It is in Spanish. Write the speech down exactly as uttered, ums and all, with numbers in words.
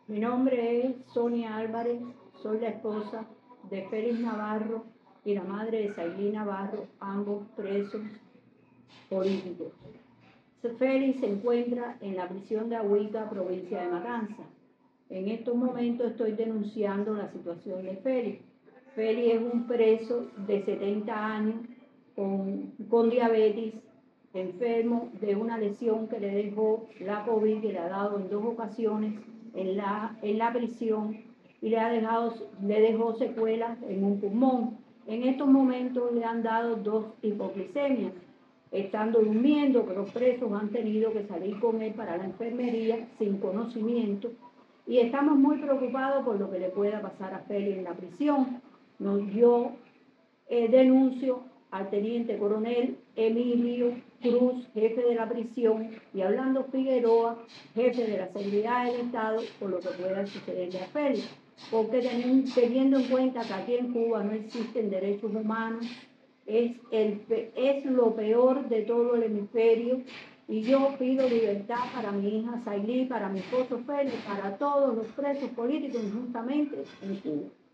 Mi nombre es Sonia Álvarez, soy la esposa de Félix Navarro y la madre de Sailí Navarro, ambos presos políticos. Félix se encuentra en la prisión de Agüita, provincia de Matanzas. En estos momentos estoy denunciando la situación de Félix. Félix es un preso de setenta años con, con diabetes, enfermo de una lesión que le dejó la COVID, que le ha dado en dos ocasiones en la, en la prisión y le, ha dejado, le dejó secuelas en un pulmón. En estos momentos le han dado dos hipoglicemias. Estando durmiendo, que los presos han tenido que salir con él para la enfermería sin conocimiento y estamos muy preocupados por lo que le pueda pasar a Félix en la prisión. Nos, yo eh, denuncio al teniente coronel Emilio Cruz, jefe de la prisión, y a Orlando Figueroa, jefe de la seguridad del Estado, por lo que pueda sucederle a Félix. Porque teniendo en cuenta que aquí en Cuba no existen derechos humanos, es, el, es lo peor de todo el hemisferio, y yo pido libertad para mi hija Sailí, para mi esposo Félix, para todos los presos políticos injustamente en Cuba.